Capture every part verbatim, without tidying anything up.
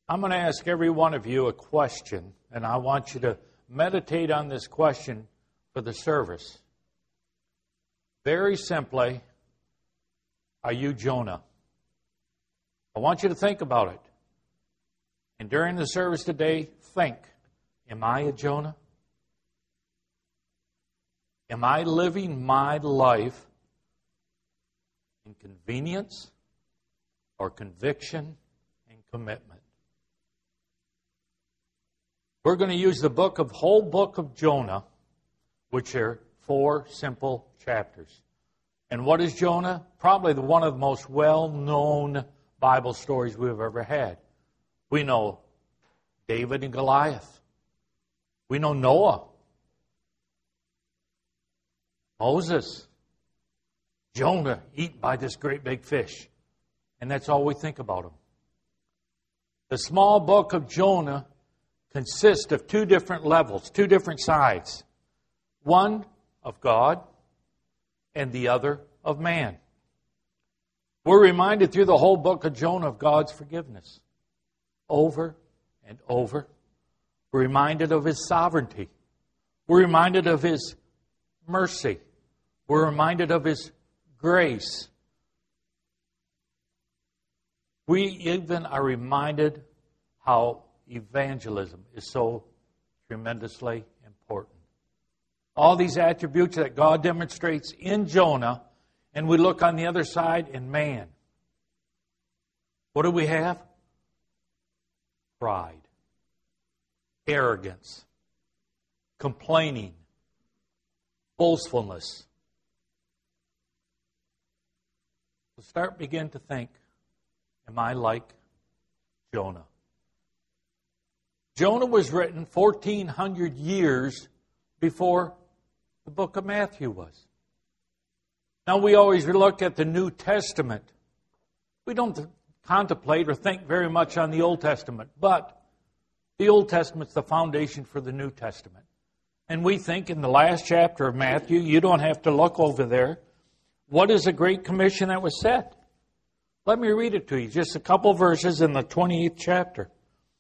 I'm going to ask every one of you a question, and I want you to meditate on this question for the service. Very simply, are you Jonah? I want you to think about it. And during the service today, think, am I a Jonah? Am I living my life in convenience or conviction and commitment? We're going to use the book of whole book of Jonah, which are four simple chapters. And what is Jonah? Probably the one of the most well-known Bible stories we've ever had. We know David and Goliath. We know Noah, Moses, Jonah eaten by this great big fish. And that's all we think about him. The small book of Jonah consists of two different levels, two different sides. One of God and the other of man. We're reminded through the whole book of Jonah of God's forgiveness. Over and over. We're reminded of His sovereignty. We're reminded of His mercy. We're reminded of His grace. We even are reminded how evangelism is so tremendously important. All these attributes that God demonstrates in Jonah, and we look on the other side in man. What do we have? Pride, arrogance, complaining, boastfulness. So start, begin to think, am I like Jonah? Jonah was written fourteen hundred years before the book of Matthew was. Now we always look at the New Testament. We don't contemplate or think very much on the Old Testament, but the Old Testament's the foundation for the New Testament. And we think in the last chapter of Matthew, you don't have to look over there, what is the Great Commission that was set? Let me read it to you, just a couple verses in the twenty-eighth chapter.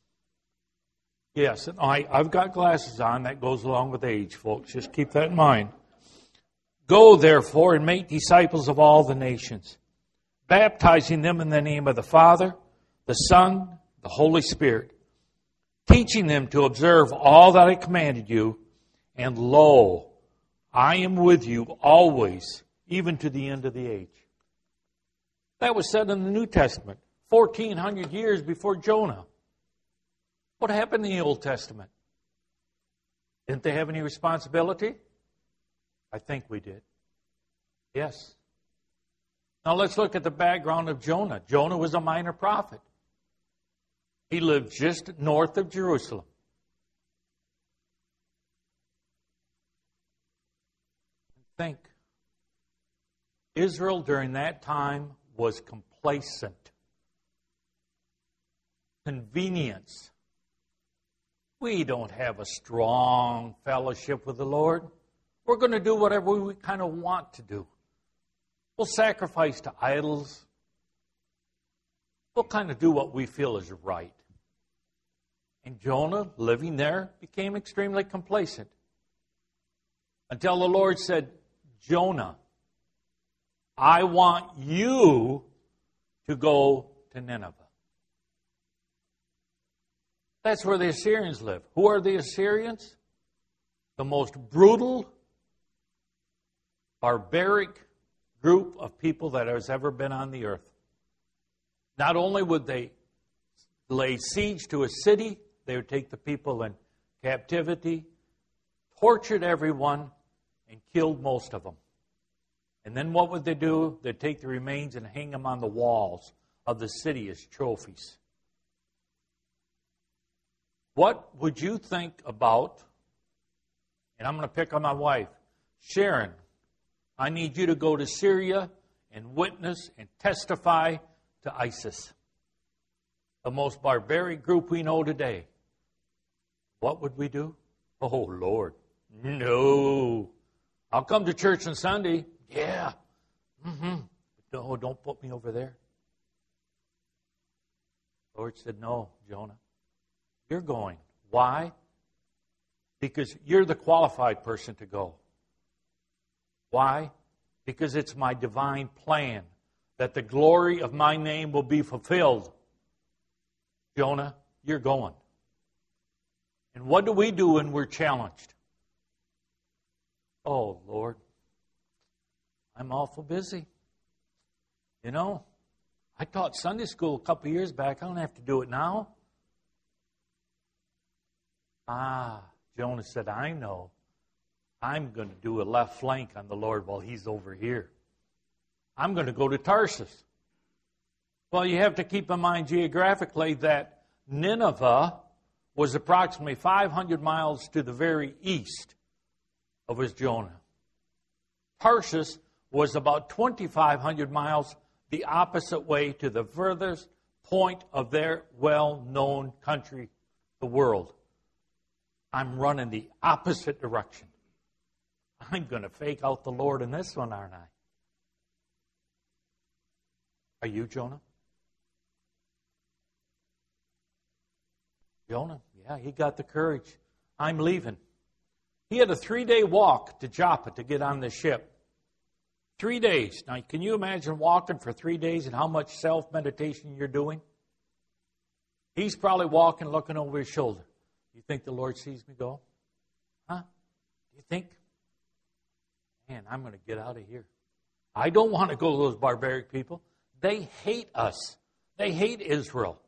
Yes, and I, I've got glasses on. That goes along with age, folks. Just keep that in mind. Go, therefore, and make disciples of all the nations, baptizing them in the name of the Father, the Son, the Holy Spirit, teaching them to observe all that I commanded you, and lo, I am with you always, even to the end of the age. That was said in the New Testament, fourteen hundred years before Jonah. What happened in the Old Testament? Didn't they have any responsibility? I think we did. Yes. Now let's look at the background of Jonah. Jonah was a minor prophet. He lived just north of Jerusalem. Think. Israel during that time was complacent. Convenience. We don't have a strong fellowship with the Lord. We're going to do whatever we kind of want to do. We'll sacrifice to idols. We'll kind of do what we feel is right. And Jonah, living there, became extremely complacent. Until the Lord said, Jonah, I want you to go to Nineveh. That's where the Assyrians live. Who are the Assyrians? The most brutal, barbaric group of people that has ever been on the earth. Not only would they lay siege to a city, they would take the people in captivity, tortured everyone, and killed most of them. And then what would they do? They'd take the remains and hang them on the walls of the city as trophies. What would you think about, and I'm going to pick on my wife, Sharon, I need you to go to Syria and witness and testify to ISIS, the most barbaric group we know today. What would we do? Oh, Lord, no. I'll come to church on Sunday. Yeah. Mm-hmm. No, don't put me over there. The Lord said, no, Jonah, you're going. Why? Because you're the qualified person to go. Why? Because it's my divine plan that the glory of my name will be fulfilled. Jonah, you're going. And what do we do when we're challenged? Oh, Lord, I'm awful busy. You know, I taught Sunday school a couple years back. I don't have to do it now. Ah, Jonah said, I know. I'm going to do a left flank on the Lord while He's over here. I'm going to go to Tarsus. Well, you have to keep in mind geographically that Nineveh was approximately five hundred miles to the very east of his Jonah. Tarsus was about twenty-five hundred miles the opposite way to the furthest point of their well-known country, the world. I'm running the opposite direction. I'm going to fake out the Lord in this one, aren't I? Are you, Jonah? Jonah, yeah, he got the courage. I'm leaving. He had a three-day walk to Joppa to get on the ship. Three days. Now, can you imagine walking for three days and how much self-meditation you're doing? He's probably walking, looking over his shoulder. You think the Lord sees me go? Huh? Do you think? Man, I'm going to get out of here. I don't want to go to those barbaric people. They hate us. They hate Israel.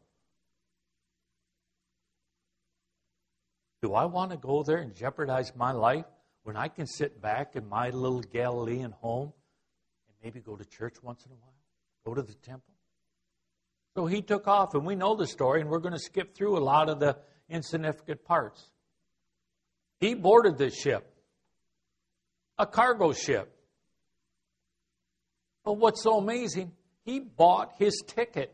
Do I want to go there and jeopardize my life when I can sit back in my little Galilean home and maybe go to church once in a while? Go to the temple? So he took off, and we know the story, and we're going to skip through a lot of the insignificant parts. He boarded this ship, a cargo ship. But what's so amazing, he bought his ticket.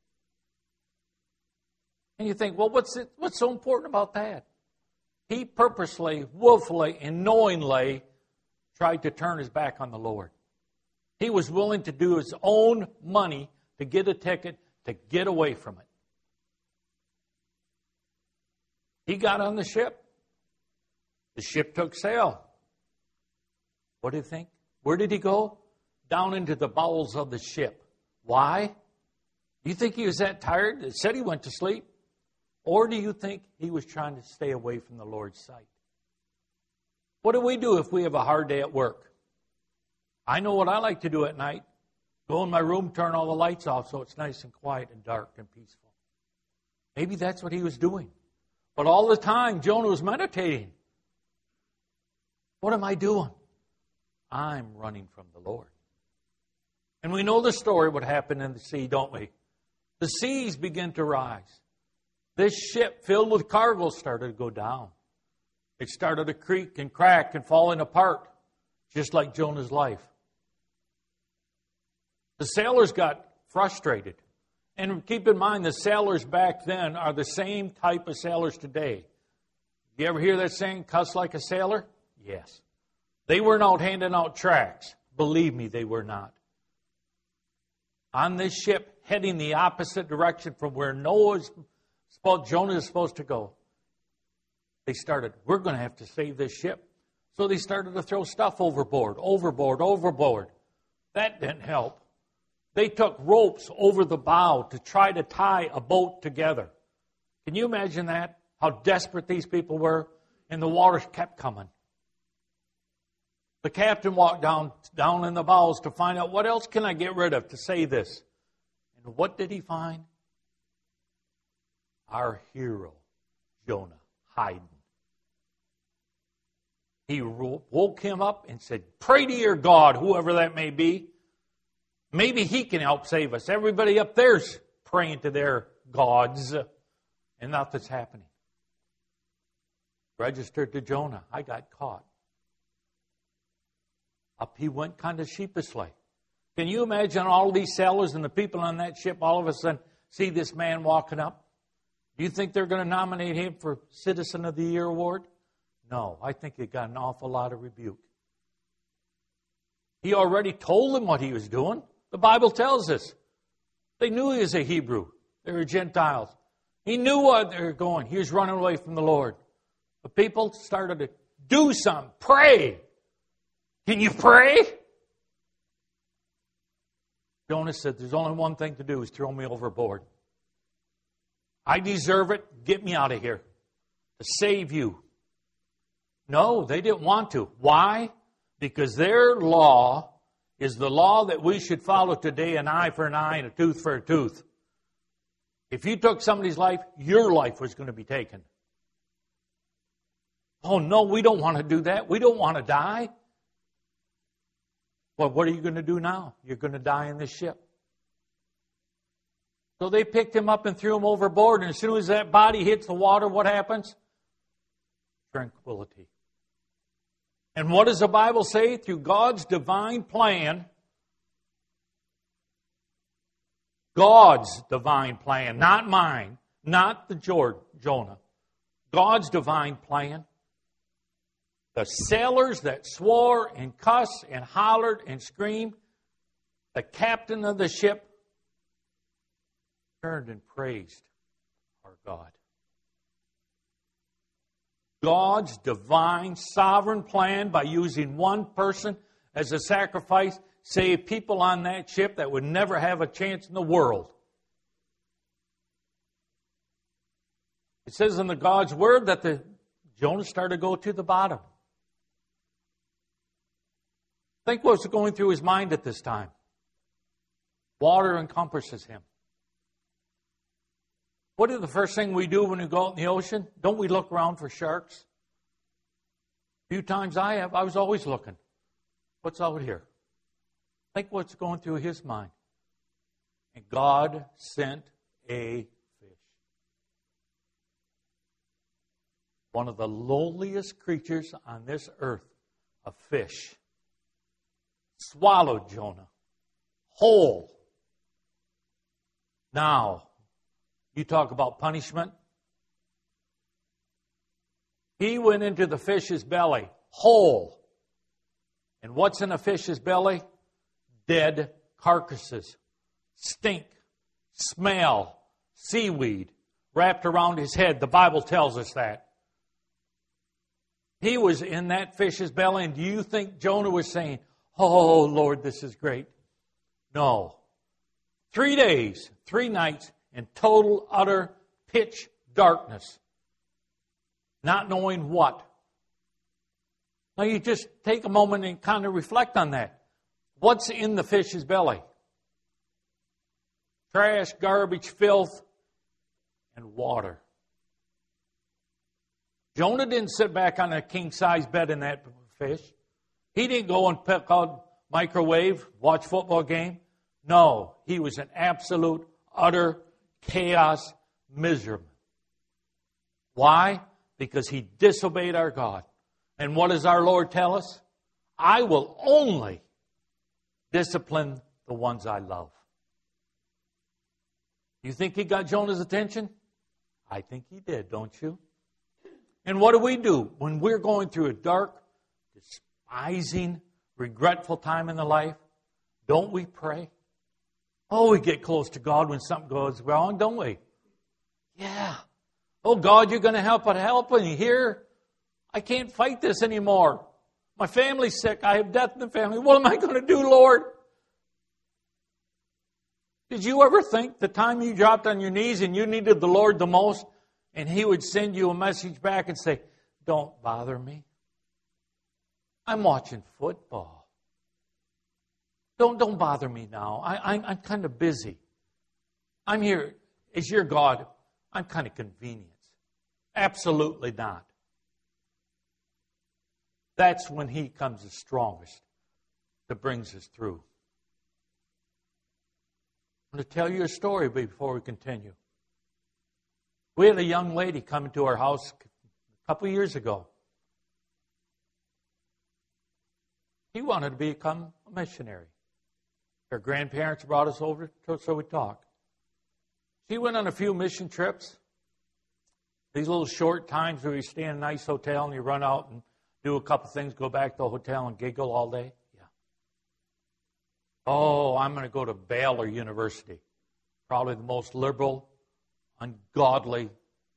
And you think, well, what's it, what's so important about that? He purposely, willfully, and knowingly tried to turn his back on the Lord. He was willing to do his own money to get a ticket to get away from it. He got on the ship. The ship took sail. What do you think? Where did he go? Down into the bowels of the ship. Why? Do you think he was that tired? It said he went to sleep. Or do you think he was trying to stay away from the Lord's sight? What do we do if we have a hard day at work? I know what I like to do at night. Go in my room, turn all the lights off so it's nice and quiet and dark and peaceful. Maybe that's what he was doing. But all the time, Jonah was meditating. What am I doing? I'm running from the Lord. And we know the story, what happened in the sea, don't we? The seas begin to rise. This ship filled with cargo started to go down. It started to creak and crack and falling apart, just like Jonah's life. The sailors got frustrated. And keep in mind, the sailors back then are the same type of sailors today. You ever hear that saying, cuss like a sailor? Yes. They weren't out handing out tracts. Believe me, they were not. On this ship, heading the opposite direction from where Noah's Jonah is supposed to go. They started, we're going to have to save this ship. So they started to throw stuff overboard, overboard, overboard. That didn't help. They took ropes over the bow to try to tie a boat together. Can you imagine that? How desperate these people were? And the waters kept coming. The captain walked down, down in the bows to find out, what else can I get rid of to save this? And what did he find? Our hero, Jonah, hiding. He woke him up and said, pray to your God, whoever that may be. Maybe he can help save us. Everybody up there's praying to their gods, and nothing's happening. Registered to Jonah. I got caught. Up he went kind of sheepishly. Can you imagine all these sailors and the people on that ship all of a sudden see this man walking up? Do you think they're going to nominate him for Citizen of the Year award? No, I think he got an awful lot of rebuke. He already told them what he was doing. The Bible tells us. They knew he was a Hebrew. They were Gentiles. He knew what they were going. He was running away from the Lord. The people started to do something. Pray. Can you pray? Jonah said, there's only one thing to do is throw me overboard. I deserve it. Get me out of here to save you. No, they didn't want to. Why? Because their law is the law that we should follow today, an eye for an eye and a tooth for a tooth. If you took somebody's life, your life was going to be taken. Oh, no, we don't want to do that. We don't want to die. Well, what are you going to do now? You're going to die in this ship. So they picked him up and threw him overboard, and as soon as that body hits the water, what happens? Tranquility. And what does the Bible say? Through God's divine plan, God's divine plan, not mine, not the Jonah, God's divine plan, the sailors that swore and cussed and hollered and screamed, the captain of the ship turned and praised our God. God's divine sovereign plan, by using one person as a sacrifice, saved people on that ship that would never have a chance in the world. It says in the God's Word that the Jonah started to go to the bottom. Think what's going through his mind at this time. Water encompasses him. What is the first thing we do when we go out in the ocean? Don't we look around for sharks? A few times I have. I was always looking. What's out here? Think what's going through his mind. And God sent a fish. One of the lowliest creatures on this earth, a fish, swallowed Jonah whole. Now, you talk about punishment. He went into the fish's belly, whole. And what's in a fish's belly? Dead carcasses, stink, smell, seaweed wrapped around his head. The Bible tells us that. He was in that fish's belly, and do you think Jonah was saying, oh, Lord, this is great? No. Three days, three nights, in total, utter, pitch darkness. Not knowing what. Now you just take a moment and kind of reflect on that. What's in the fish's belly? Trash, garbage, filth, and water. Jonah didn't sit back on a king-size bed in that fish. He didn't go and pick out microwave, watch football game. No, he was an absolute, utter chaos, miserable. Why? Because he disobeyed our God. And what does our Lord tell us? I will only discipline the ones I love. You think he got Jonah's attention? I think he did, don't you? And what do we do when we're going through a dark, despising, regretful time in the life? Don't we pray? Oh, we get close to God when something goes wrong, don't we? Yeah. Oh, God, you're going to help it. Help me here. I can't fight this anymore. My family's sick. I have death in the family. What am I going to do, Lord? Did you ever think the time you dropped on your knees and you needed the Lord the most, and He would send you a message back and say, don't bother me. I'm watching football. Don't, don't bother me now. I, I'm, I'm kind of busy. I'm here as your God. I'm kind of convenient. Absolutely not. That's when He comes the strongest that brings us through. I'm going to tell you a story before we continue. We had a young lady come into our house a couple of years ago. She wanted to become a missionary. Her grandparents brought us over so we talked. She went on a few mission trips. These little short times where you stay in a nice hotel and you run out and do a couple things, go back to the hotel and giggle all day. Yeah. Oh, I'm going to go to Baylor University. Probably the most liberal ungodly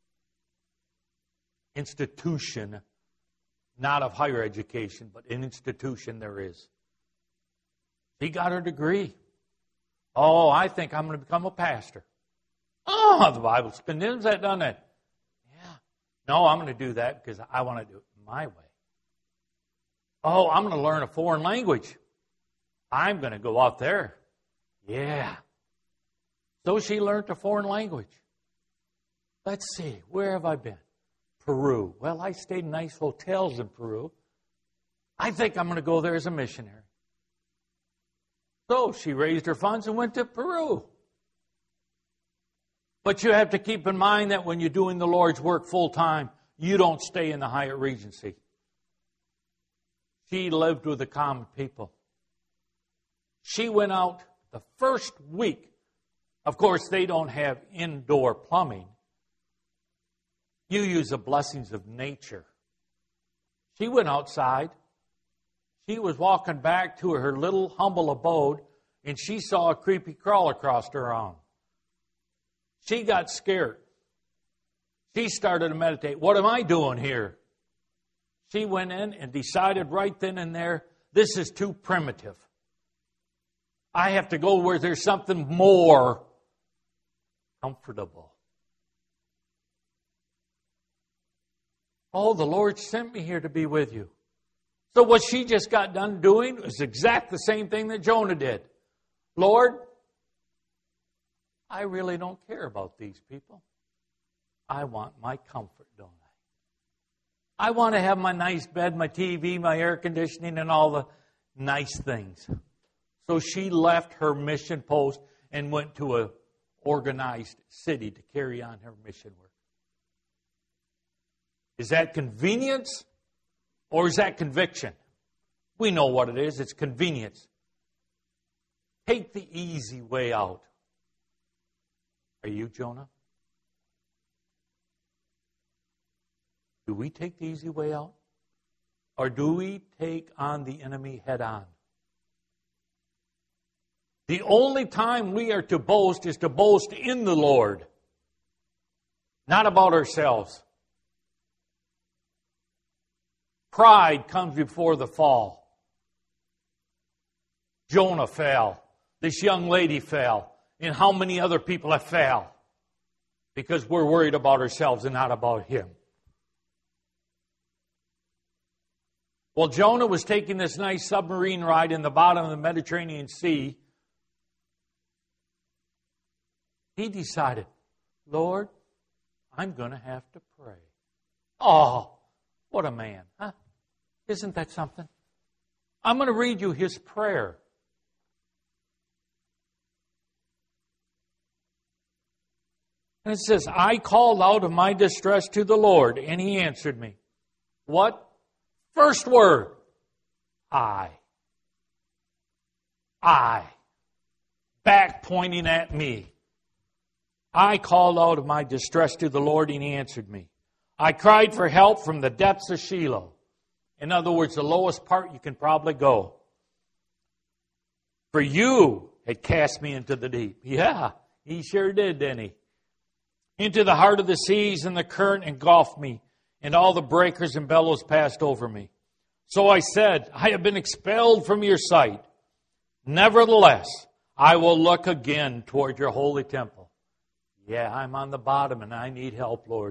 institution, not of higher education, but an institution there is. She got her degree. Oh, I think I'm going to become a pastor. Oh, the Bible condemns that, doesn't it? Yeah. No, I'm going to do that because I want to do it my way. Oh, I'm going to learn a foreign language. I'm going to go out there. Yeah. So she learned a foreign language. Let's see, where have I been? Peru. Well, I stayed in nice hotels in Peru. I think I'm going to go there as a missionary. So she raised her funds and went to Peru. But you have to keep in mind that when you're doing the Lord's work full time, you don't stay in the Hyatt Regency. She lived with the common people. She went out the first week. Of course, they don't have indoor plumbing. You use the blessings of nature. She went outside. She was walking back to her little humble abode, and she saw a creepy crawl across her arm. She got scared. She started to meditate. What am I doing here? She went in and decided right then and there, this is too primitive. I have to go where there's something more comfortable. Oh, the Lord sent me here to be with you. So what she just got done doing was exact the same thing that Jonah did. Lord, I really don't care about these people. I want my comfort, don't I? I want to have my nice bed, my T V, my air conditioning, and all the nice things. So she left her mission post and went to an organized city to carry on her mission work. Is that convenience or is that conviction? We know what it is. It's convenience. Take the easy way out. Are you Jonah? Do we take the easy way out? Or do we take on the enemy head on? The only time we are to boast is to boast in the Lord, not about ourselves. Pride comes before the fall. Jonah fell. This young lady fell. And how many other people have fell? Because we're worried about ourselves and not about Him. Well, Jonah was taking this nice submarine ride in the bottom of the Mediterranean Sea. He decided, Lord, I'm going to have to pray. Oh, what a man, huh? Isn't that something? I'm going to read you his prayer. And it says, I called out of my distress to the Lord, and He answered me. What? First word, I. I. Back pointing at me. I called out of my distress to the Lord, and He answered me. I cried for help from the depths of Shiloh. In other words, the lowest part you can probably go. For you had cast me into the deep. Yeah, He sure did, didn't He? Into the heart of the seas, and the current engulfed me, and all the breakers and billows passed over me. So I said, I have been expelled from your sight. Nevertheless, I will look again toward your holy temple. Yeah, I'm on the bottom and I need help, Lord.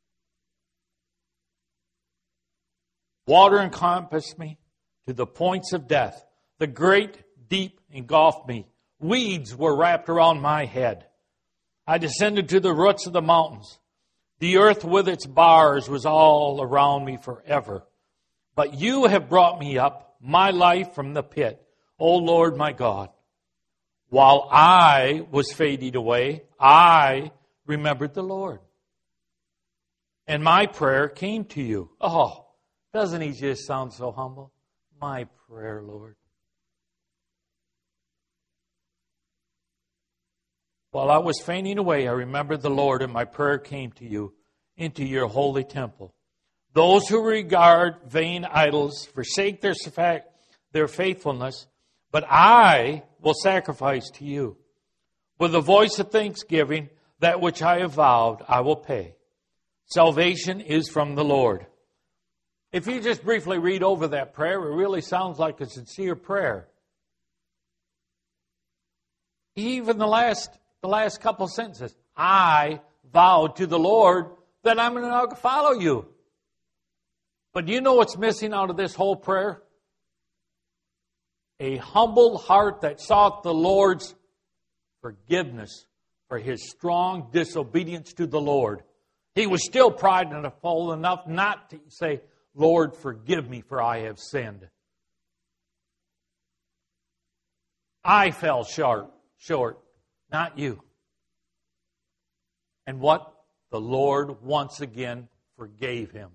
Water encompassed me to the points of death. The great deep engulfed me. Weeds were wrapped around my head. I descended to the roots of the mountains. The earth with its bars was all around me forever. But you have brought me up, my life from the pit, O Lord my God. While I was fading away, I remembered the Lord. And my prayer came to you. Oh, doesn't He just sound so humble? My prayer, Lord. While I was fainting away, I remembered the Lord, and my prayer came to you into your holy temple. Those who regard vain idols forsake their, their faithfulness, but I will sacrifice to you. With a voice of thanksgiving, That which I have vowed, I will pay. Salvation is from the Lord. If you just briefly read over that prayer, it really sounds like a sincere prayer. Even the last, the last couple sentences. I vowed to the Lord that I'm going to follow you. But do you know what's missing out of this whole prayer? A humble heart that sought the Lord's forgiveness for his strong disobedience to the Lord. He was still prideful enough not to say, Lord, forgive me for I have sinned. I fell short, short, not you. And what? The Lord once again forgave him.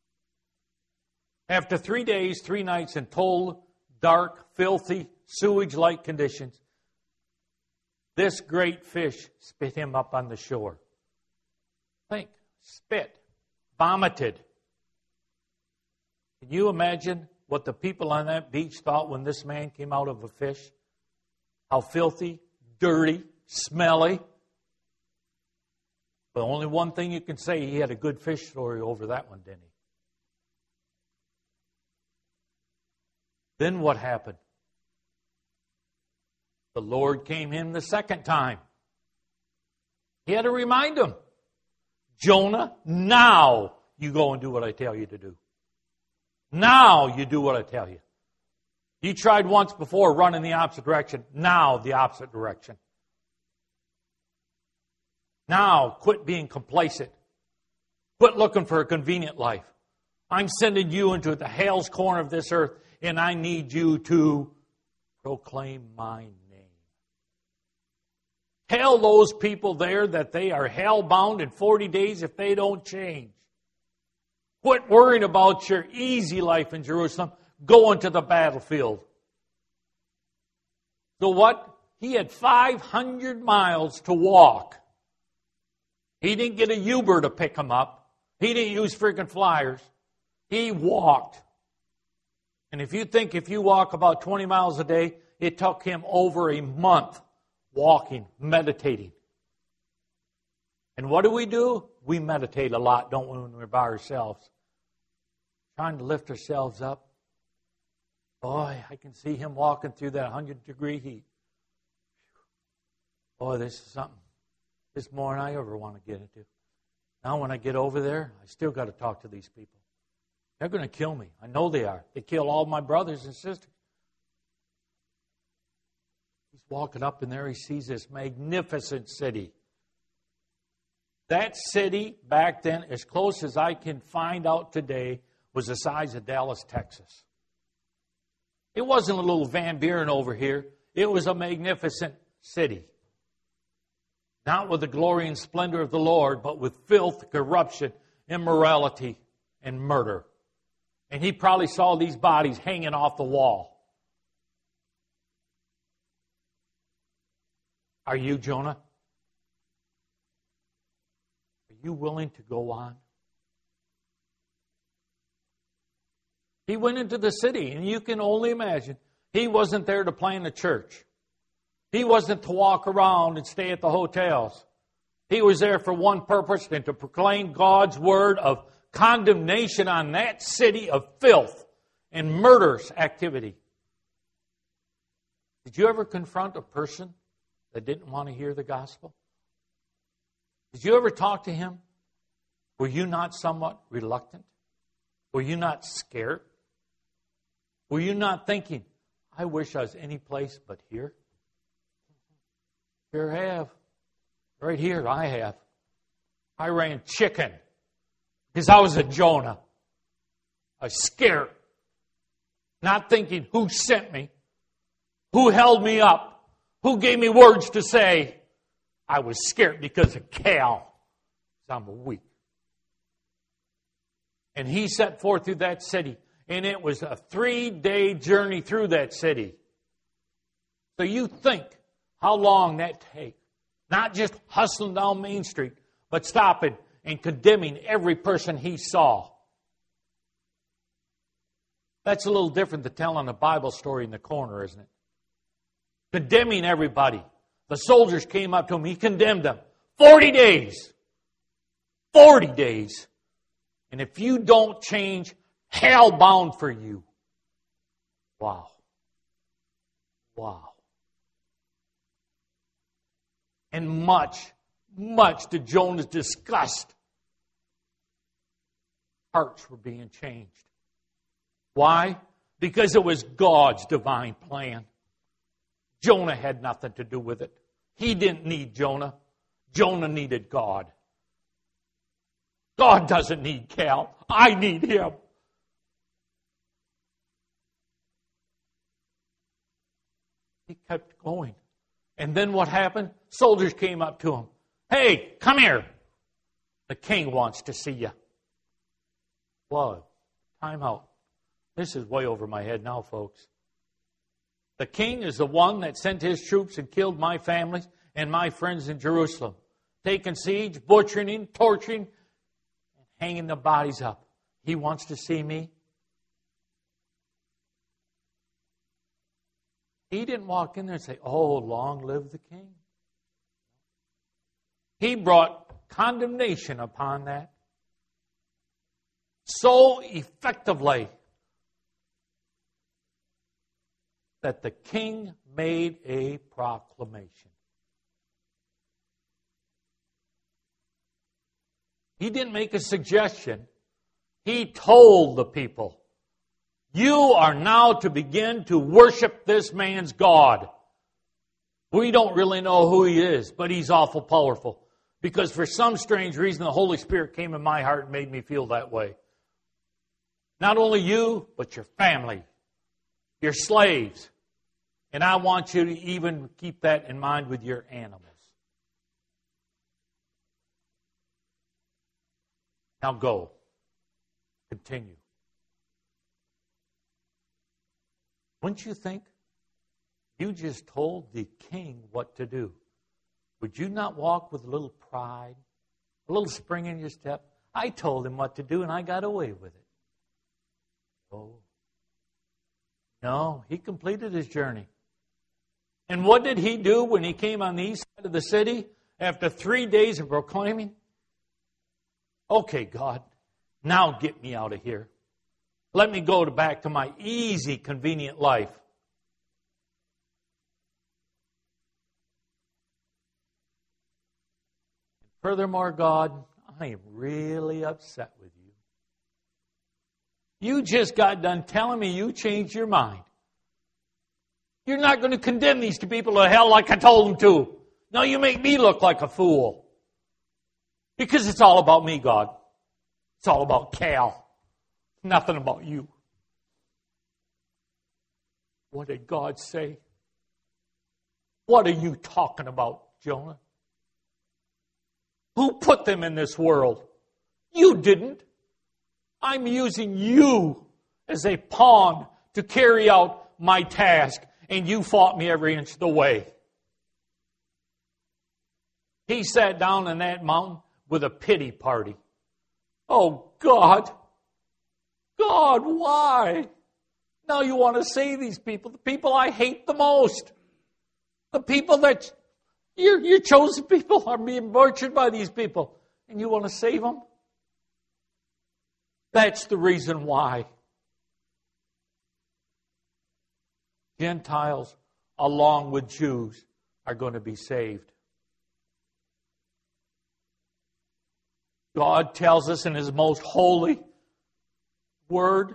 After three days, three nights in total, dark, filthy, sewage-like conditions, this great fish spit him up on the shore. Think, spit, vomited. Can you imagine what the people on that beach thought when this man came out of a fish? How filthy, dirty, smelly. But only one thing you can say, he had a good fish story over that one, didn't he? Then what happened? The Lord came in the second time. He had to remind him, Jonah, now you go and do what I tell you to do. Now you do what I tell you. You tried once before running the opposite direction. Now the opposite direction. Now quit being complacent. Quit looking for a convenient life. I'm sending you into the hell's corner of this earth, and I need you to proclaim my name. Tell those people there that they are hell-bound in forty days if they don't change. Quit worrying about your easy life in Jerusalem. Go into the battlefield. So what? He had five hundred miles to walk. He didn't get a Uber to pick him up. He didn't use freaking flyers. He walked. And if you think if you walk about twenty miles a day, it took him over a month walking, meditating. And what do we do? We meditate a lot, don't we, when we're by ourselves? Trying to lift ourselves up. Boy, I can see him walking through that one hundred degree heat. Boy, this is something. This is more than I ever want to get into. Now when I get over there, I still got to talk to these people. They're going to kill me. I know they are. They kill all my brothers and sisters. He's walking up in there. He sees this magnificent city. That city back then, as close as I can find out today, was the size of Dallas, Texas. It wasn't a little Van Buren over here. It was a magnificent city. Not with the glory and splendor of the Lord, but with filth, corruption, immorality, and murder. And he probably saw these bodies hanging off the wall. Are you Jonah? Are you willing to go on? He went into the city, and you can only imagine, he wasn't there to plant a church. He wasn't to walk around and stay at the hotels. He was there for one purpose, and to proclaim God's word of condemnation on that city of filth and murderous activity. Did you ever confront a person that didn't want to hear the gospel? Did you ever talk to him? Were you not somewhat reluctant? Were you not scared? Were you not thinking, I wish I was any place but here? Sure have. Right here, I have. I ran chicken because I was a Jonah. I was scared. Not thinking who sent me, who held me up, who gave me words to say. I was scared because of Cal. I'm weak. And he set forth through that city. And it was a three-day journey through that city. So you think how long that takes. Not just hustling down Main Street, but stopping and condemning every person he saw. That's a little different than telling a Bible story in the corner, isn't it? Condemning everybody. The soldiers came up to him. He condemned them. Forty days. Forty days. And if you don't change, hell bound for you. Wow. Wow. And much, much to Jonah's disgust, hearts were being changed. Why? Because it was God's divine plan. Jonah had nothing to do with it. He didn't need Jonah. Jonah needed God. God doesn't need Cal. I need him. He kept going. And then what happened? Soldiers came up to him. Hey, come here. The king wants to see you. Whoa, time out. This is way over my head now, folks. The king is the one that sent his troops and killed my family and my friends in Jerusalem, taking siege, butchering, torturing, and hanging the bodies up. He wants to see me. He didn't walk in there and say, oh, long live the king. He brought condemnation upon that so effectively that the king made a proclamation. He didn't make a suggestion. He told the people, you are now to begin to worship this man's God. We don't really know who he is, but he's awful powerful. Because for some strange reason, the Holy Spirit came in my heart and made me feel that way. Not only you, but your family, your slaves. And I want you to even keep that in mind with your animals. Now go. Continue. Wouldn't you think you just told the king what to do? Would you not walk with a little pride, a little spring in your step? I told him what to do and I got away with it. Oh. No, he completed his journey. And what did he do when he came on the east side of the city after three days of proclaiming? Okay, God, now get me out of here. Let me go to back to my easy, convenient life. Furthermore, God, I am really upset with you. You just got done telling me you changed your mind. You're not going to condemn these two people to hell like I told them to. No, you make me look like a fool. Because it's all about me, God. It's all about Cal. Nothing about you. What did God say? What are you talking about, Jonah? Who put them in this world? You didn't. I'm using you as a pawn to carry out my task, and you fought me every inch of the way. He sat down on that mountain with a pity party. Oh, God. God, why? Now you want to save these people, the people I hate the most. The people that your, your chosen people are being butchered by these people. And you want to save them? That's the reason why. Gentiles, along with Jews, are going to be saved. God tells us in His most holy word,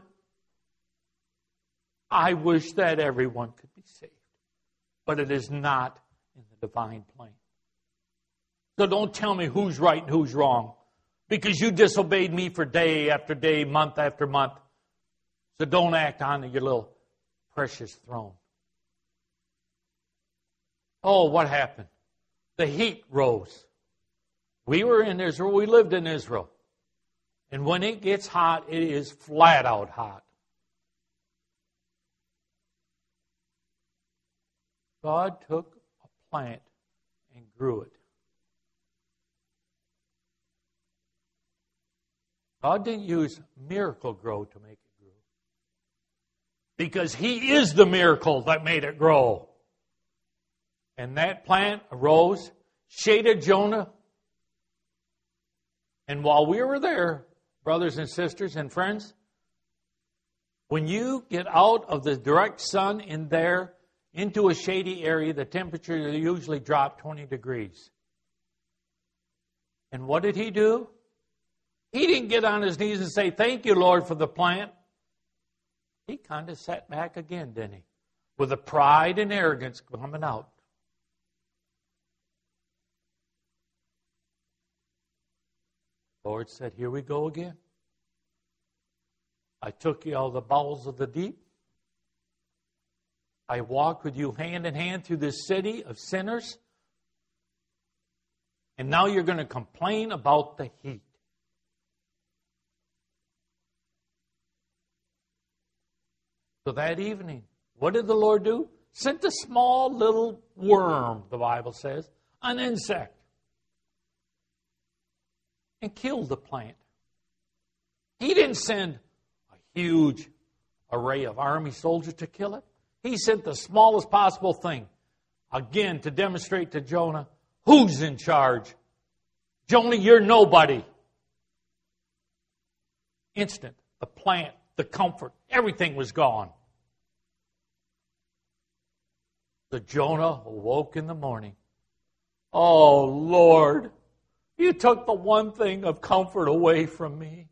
I wish that everyone could be saved. But it is not in the divine plan. So don't tell me who's right and who's wrong. Because you disobeyed me for day after day, month after month. So don't act on your little precious throne. Oh, what happened? The heat rose. We were in Israel. We lived in Israel. And when it gets hot, it is flat out hot. God took a plant and grew it. God didn't use Miracle-Gro to make it grow. Because He is the miracle that made it grow. And that plant arose, shaded Jonah And while we were there, brothers and sisters and friends, when you get out of the direct sun in there into a shady area, the temperature usually drops twenty degrees. And what did he do? He didn't get on his knees and say, thank you, Lord, for the plant. He kind of sat back again, didn't he? With the pride and arrogance coming out. The Lord said, here we go again. I took you out of the bowels of the deep. I walked with you hand in hand through this city of sinners. And now you're going to complain about the heat. So that evening, what did the Lord do? Sent a small little worm, the Bible says, an insect, and killed the plant. He didn't send a huge array of army soldiers to kill it. He sent the smallest possible thing, again, to demonstrate to Jonah, who's in charge? Jonah, you're nobody. Instant, the plant, the comfort, everything was gone. So Jonah awoke in the morning. Oh, Lord, you took the one thing of comfort away from me.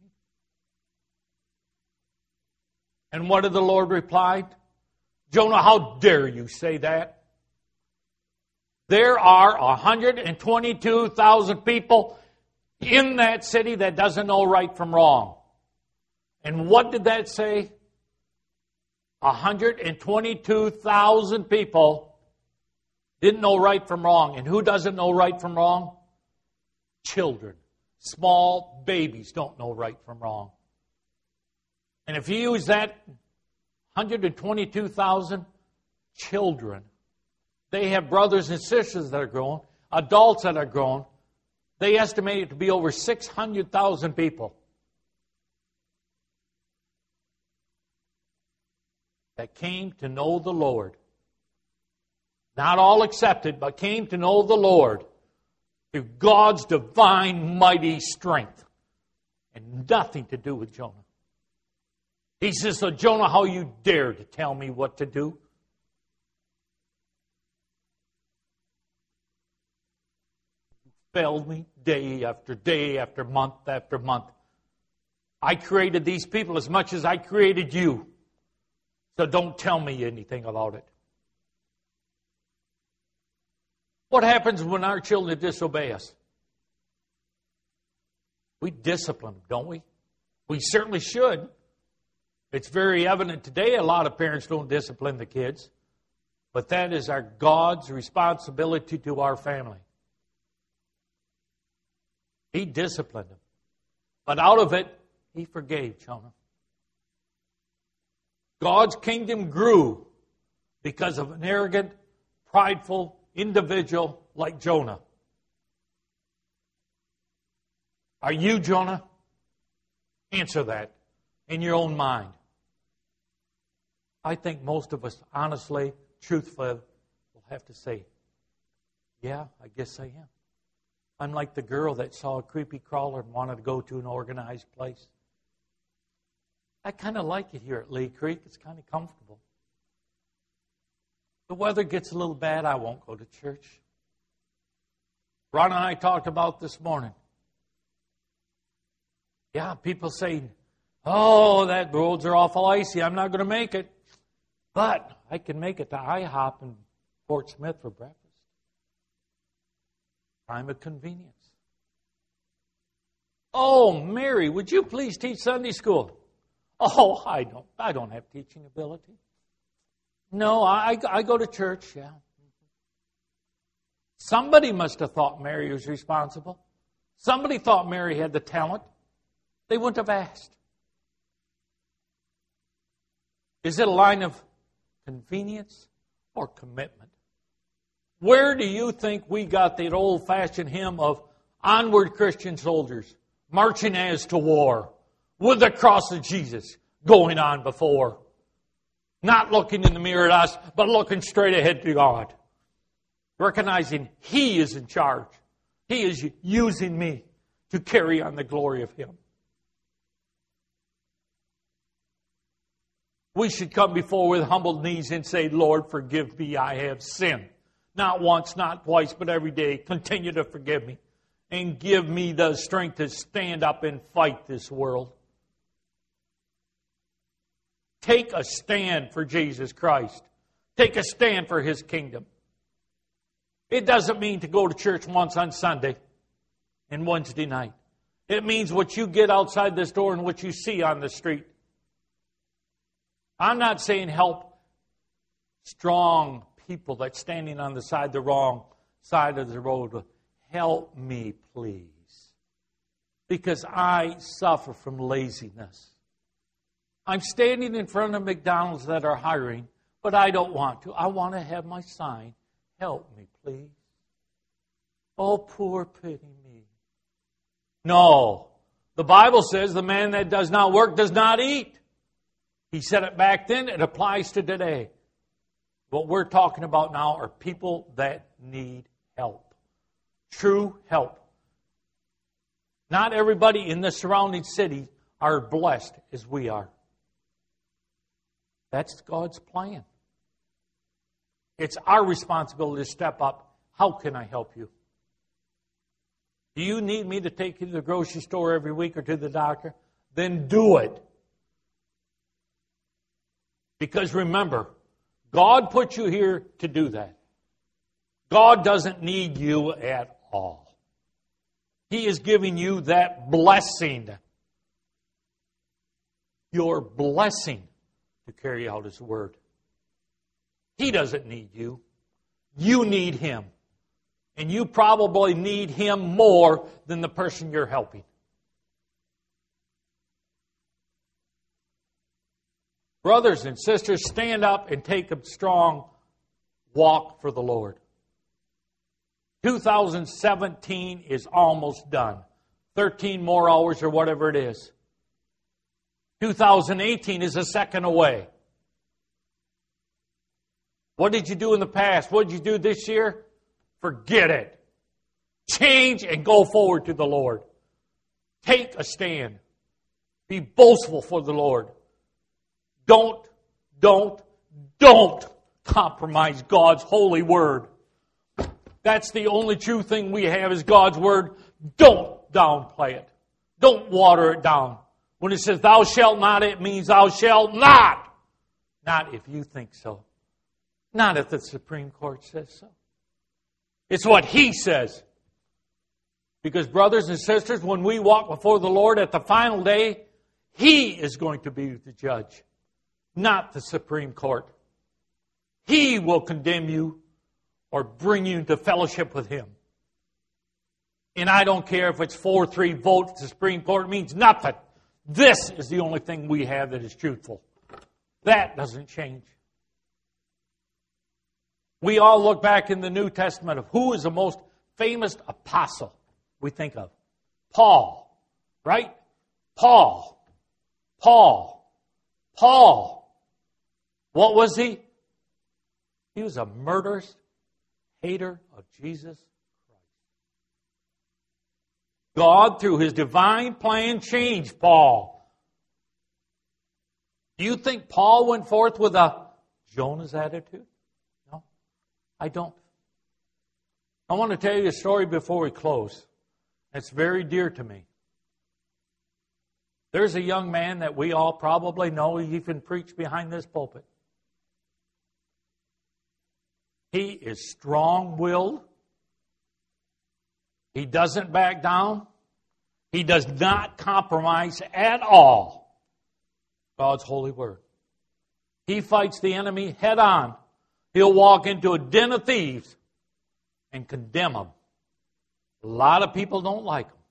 And what did the Lord reply? Jonah, how dare you say that? There are one hundred twenty-two thousand people in that city that doesn't know right from wrong. And what did that say? one hundred twenty-two thousand people didn't know right from wrong. And who doesn't know right from wrong? Children. Small babies don't know right from wrong. And if you use that one hundred twenty-two thousand children, they have brothers and sisters that are grown, adults that are grown. They estimate it to be over six hundred thousand people that came to know the Lord. Not all accepted, but came to know the Lord through God's divine, mighty strength. And nothing to do with Jonah. He says, so Jonah, how you dare to tell me what to do? You failed me day after day after month after month. I created these people as much as I created you. So don't tell me anything about it. What happens when our children disobey us? We discipline them, don't we? We certainly should. It's very evident today a lot of parents don't discipline the kids. But that is our God's responsibility to our family. He disciplined them. But out of it, He forgave Jonah. God's kingdom grew because of an arrogant, prideful individual like Jonah. Are you Jonah? Answer that in your own mind. I think most of us, honestly, truthfully, will have to say, yeah, I guess I am. I'm like the girl that saw a creepy crawler and wanted to go to an organized place. I kind of like it here at Lee Creek. It's kind of comfortable. The weather gets a little bad, I won't go to church. Ron and I talked about this morning. Yeah, people say, oh, that roads are awful icy. I'm not going to make it. But I can make it to IHOP in Fort Smith for breakfast. Time of convenience. Oh, Mary, would you please teach Sunday school? Oh, I don't. I don't have teaching ability. No, I, I go to church, yeah. Somebody must have thought Mary was responsible. Somebody thought Mary had the talent. They wouldn't have asked. Is it a line of convenience or commitment? Where do you think we got that old-fashioned hymn of onward Christian soldiers marching as to war with the cross of Jesus going on before? Not looking in the mirror at us, but looking straight ahead to God. Recognizing He is in charge. He is using me to carry on the glory of Him. We should come before with humbled knees and say, Lord, forgive me, I have sinned. Not once, not twice, but every day. Continue to forgive me. And give me the strength to stand up and fight this world. Take a stand for Jesus Christ. Take a stand for His kingdom. It doesn't mean to go to church once on Sunday and Wednesday night. It means what you get outside this door and what you see on the street. I'm not saying help strong people that's standing on the side, the wrong side of the road. Help me, please. Because I suffer from laziness. I'm standing in front of McDonald's that are hiring, but I don't want to. I want to have my sign. Help me, please. Oh, poor pity me. No. The Bible says the man that does not work does not eat. He said it back then. It applies to today. What we're talking about now are people that need help. True help. Not everybody in the surrounding city are blessed as we are. That's God's plan. It's our responsibility to step up. How can I help you? Do you need me to take you to the grocery store every week or to the doctor? Then do it. Because remember, God put you here to do that. God doesn't need you at all. He is giving you that blessing. Your blessing to carry out His word. He doesn't need you. You need Him. And you probably need Him more than the person you're helping. Brothers and sisters, stand up and take a strong walk for the Lord. two thousand seventeen is almost done. thirteen more hours or whatever it is. two thousand eighteen is a second away. What did you do in the past? What did you do this year? Forget it. Change and go forward to the Lord. Take a stand. Be boastful for the Lord. Don't, don't, don't compromise God's holy word. That's the only true thing we have is God's word. Don't downplay it. Don't water it down. When it says thou shalt not, it means thou shalt not. Not if you think so. Not if the Supreme Court says so. It's what He says. Because brothers and sisters, when we walk before the Lord at the final day, He is going to be the judge, not the Supreme Court. He will condemn you or bring you into fellowship with Him. And I don't care if it's four three vote, the Supreme Court means nothing. This is the only thing we have that is truthful. That doesn't change. We all look back in the New Testament of who is the most famous apostle we think of. Paul, right? Paul. Paul. Paul. What was he? He was a murderous hater of Jesus Christ. God, through His divine plan, changed Paul. Do you think Paul went forth with a Jonah's attitude? No, I don't. I want to tell you a story before we close. It's very dear to me. There's a young man that we all probably know. He even preached behind this pulpit. He is strong-willed. He doesn't back down. He does not compromise at all God's holy word. He fights the enemy head on. He'll walk into a den of thieves and condemn them. A lot of people don't like him.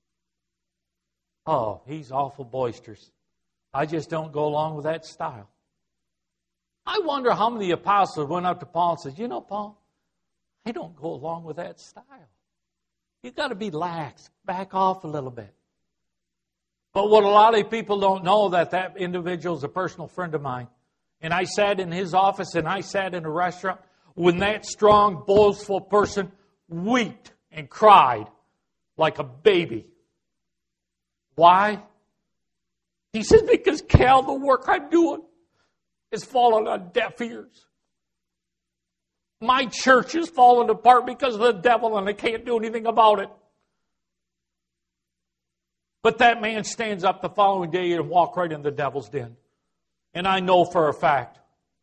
Oh, he's awful boisterous. I just don't go along with that style. I wonder how many apostles went up to Paul and said, you know, Paul, I don't go along with that style. You've got to be lax, back off a little bit. But what a lot of people don't know, that that individual is a personal friend of mine. And I sat in his office and I sat in a restaurant when that strong, boastful person wept and cried like a baby Why? He says, because Cal, the work I'm doing is falling on deaf ears. My church is falling apart because of the devil and I can't do anything about it. But that man stands up the following day and walks right in the devil's den. And I know for a fact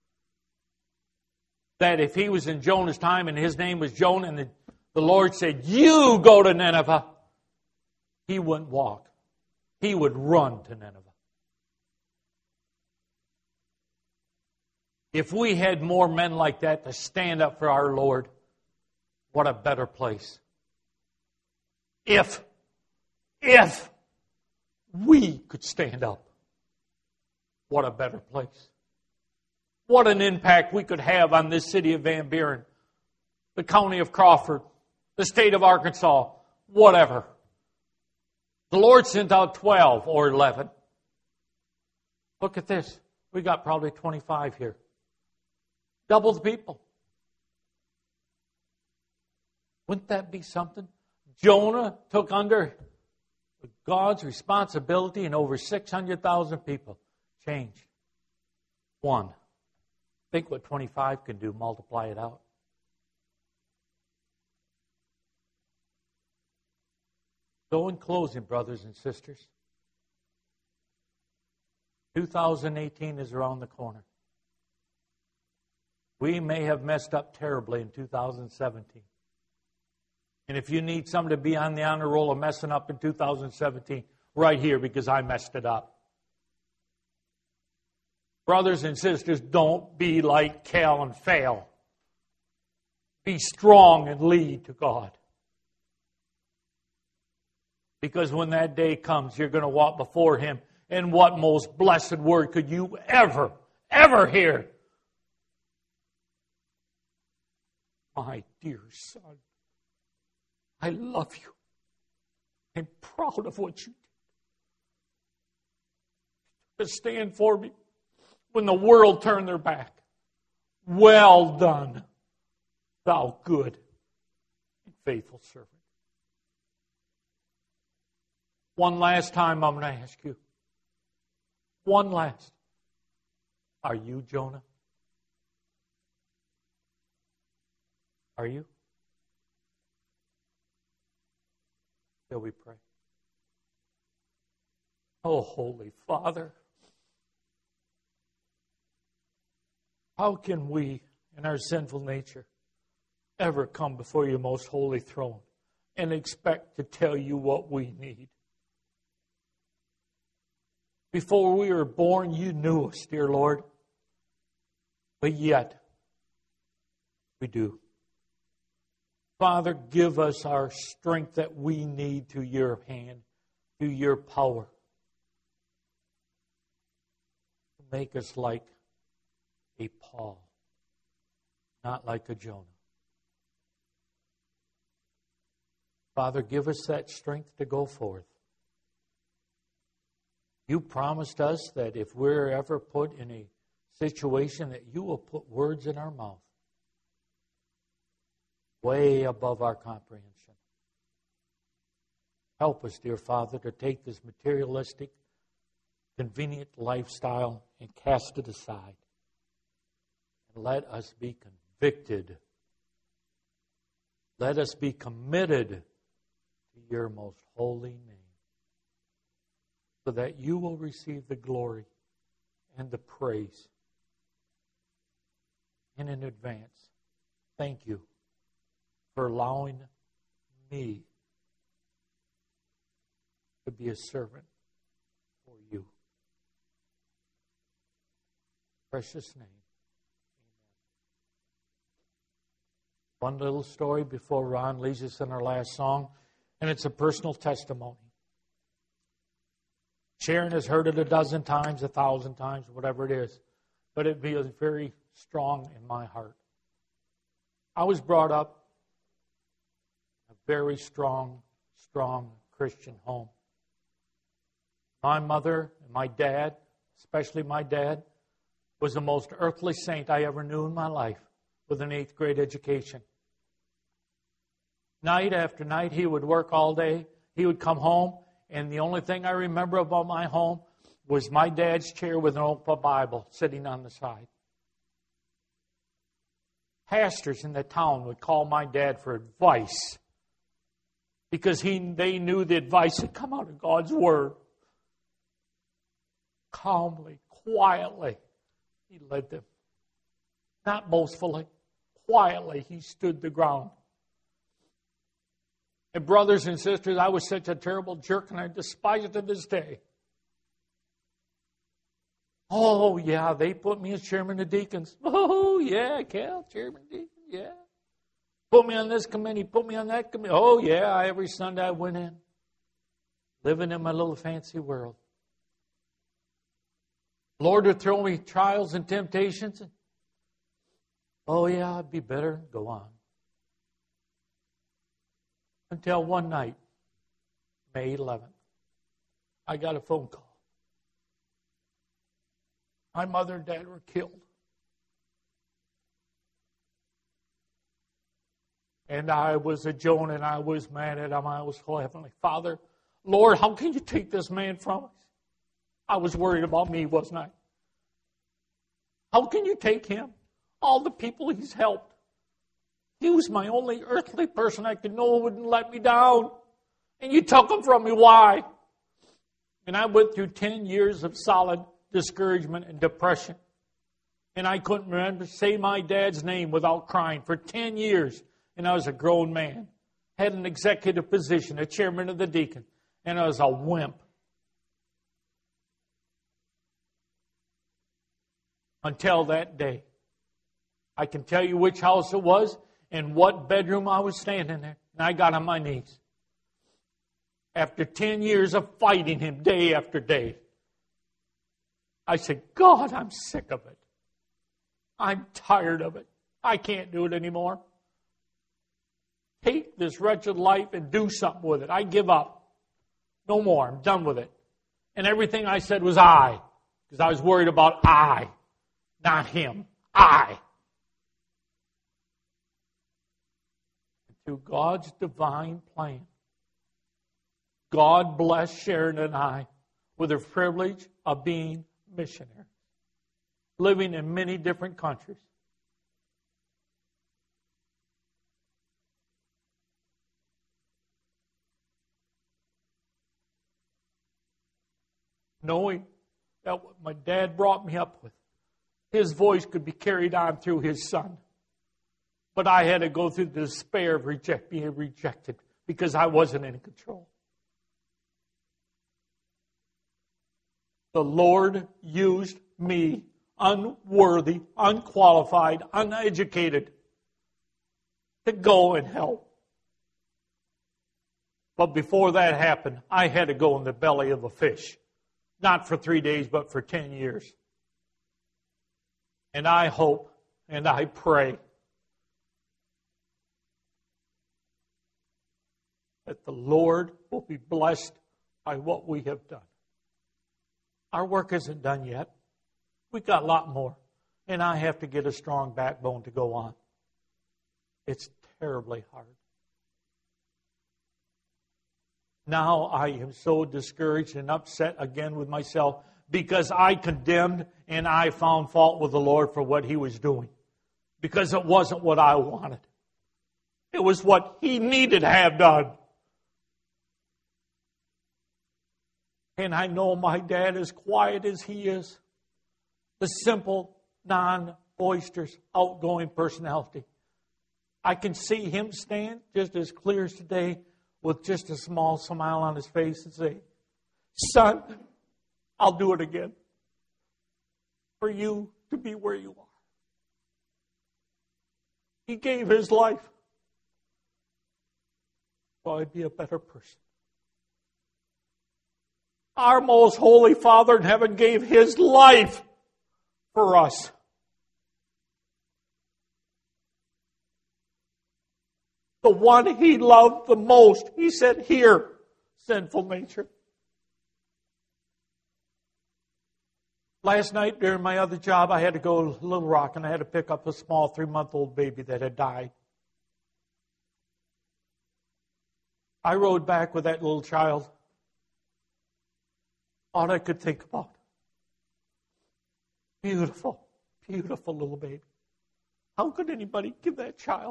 that if he was in Jonah's time and his name was Jonah and the, the Lord said, you go to Nineveh, he wouldn't walk. He would run to Nineveh. If we had more men like that to stand up for our Lord, what a better place. If, if we could stand up, what a better place. What an impact we could have on this city of Van Buren, the county of Crawford, the state of Arkansas, whatever. The Lord sent out twelve or eleven. Look at this. We got probably twenty-five here. Double the people. Wouldn't that be something? Jonah took under God's responsibility and over six hundred thousand people changed. One. Think what twenty-five can do. Multiply it out. So in closing, brothers and sisters, two thousand eighteen is around the corner. We may have messed up terribly in two thousand seventeen. And if you need someone to be on the honor roll of messing up in two thousand seventeen, right here, because I messed it up. Brothers and sisters, don't be like Cal and fail. Be strong and lead to God. Because when that day comes, you're going to walk before Him. And what most blessed word could you ever, ever hear? My dear son, I love you. I'm proud of what you did. To stand for me when the world turned their back. Well done, thou good and faithful servant. One last time I'm going to ask you. One last. Are you Jonah? Are you? Shall we pray? Oh, Holy Father, how can we, in our sinful nature, ever come before your most holy throne and expect to tell you what we need? Before we were born, you knew us, dear Lord. But yet, we do. Father, give us our strength that we need to your hand, to your power. Make us like a Paul, not like a Jonah. Father, give us that strength to go forth. You promised us that if we're ever put in a situation that you will put words in our mouth way above our comprehension. Help us, dear Father, to take this materialistic, convenient lifestyle and cast it aside. And let us be convicted. Let us be committed to your most holy name, so that you will receive the glory and the praise. And in advance, thank you for allowing me to be a servant for you. Precious name. Amen. One little story before Ron leads us in our last song, and it's a personal testimony. Sharon has heard it a dozen times, a thousand times, whatever it is. But it feels very strong in my heart. I was brought up in a very strong, strong Christian home. My mother and my dad, especially my dad, was the most earthly saint I ever knew in my life with an eighth grade education. Night after night, he would work all day. He would come home. And the only thing I remember about my home was my dad's chair with an open Bible sitting on the side. Pastors in the town would call my dad for advice because he they knew the advice had come out of God's Word. Calmly, quietly, he led them. Not boastfully, quietly, he stood the ground. And brothers and sisters, I was such a terrible jerk, and I despise it to this day. Oh, yeah, they put me as chairman of deacons. Oh, yeah, Cal, chairman of deacons, yeah. Put me on this committee, put me on that committee. Oh, yeah, every Sunday I went in. Living in my little fancy world. Lord would throw me trials and temptations. Oh, yeah, I'd be better. Go on. Until one night, May eleventh, I got a phone call. My mother and dad were killed. And I was a Joan, and I was mad at him. I was, oh, Heavenly Father, Lord, how can you take this man from us? I was worried about me, wasn't I? How can you take him? All the people he's helped. He was my only earthly person I could know wouldn't let me down. And you took him from me. Why? And I went through ten years of solid discouragement and depression. And I couldn't remember say my dad's name without crying for ten years. And I was a grown man. Had an executive position, a chairman of the deacon. And I was a wimp. Until that day. I can tell you which house it was and what bedroom I was standing there. And I got on my knees. After ten years of fighting him day after day. I said, God, I'm sick of it. I'm tired of it. I can't do it anymore. Take this wretched life and do something with it. I give up. No more. I'm done with it. And everything I said was I. Because I was worried about I. Not him. I. Through God's divine plan, God blessed Sharon and I with the privilege of being missionaries, living in many different countries. Knowing that what my dad brought me up with, his voice could be carried on through his son. But I had to go through the despair of reject, being rejected because I wasn't in control. The Lord used me, unworthy, unqualified, uneducated, to go and help. But before that happened, I had to go in the belly of a fish. Not for three days, but for ten years. And I hope and I pray that the Lord will be blessed by what we have done. Our work isn't done yet. We've got a lot more. And I have to get a strong backbone to go on. It's terribly hard. Now I am so discouraged and upset again with myself because I condemned and I found fault with the Lord for what He was doing. Because it wasn't what I wanted. It was what He needed to have done. And I know my dad, as quiet as he is, the simple, non-boisterous, outgoing personality. I can see him stand just as clear as today with just a small smile on his face and say, son, I'll do it again for you to be where you are. He gave his life so I'd be a better person. Our most holy Father in heaven gave His life for us. The one He loved the most, He said, here, sinful nature. Last night during my other job, I had to go to Little Rock and I had to pick up a small three-month-old baby that had died. I rode back with that little child. All I could think about. Beautiful, beautiful little baby. How could anybody give that child?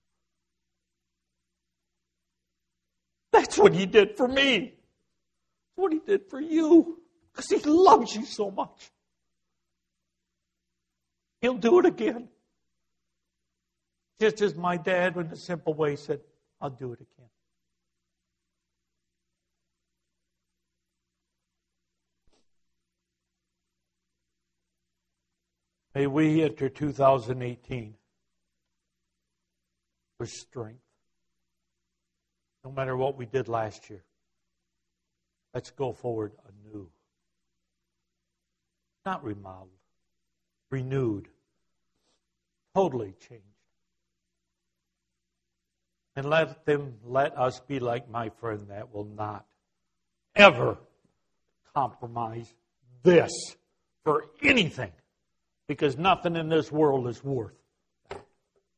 That's what he did for me. That's what he did for you. Because he loves you so much. He'll do it again. Just as my dad, in a simple way, said, I'll do it again. May we enter two thousand eighteen with strength. No matter what we did last year, let's go forward anew. Not remodeled, renewed, totally changed. And let them, let us be like my friend that will not ever compromise this for anything. Because nothing in this world is worth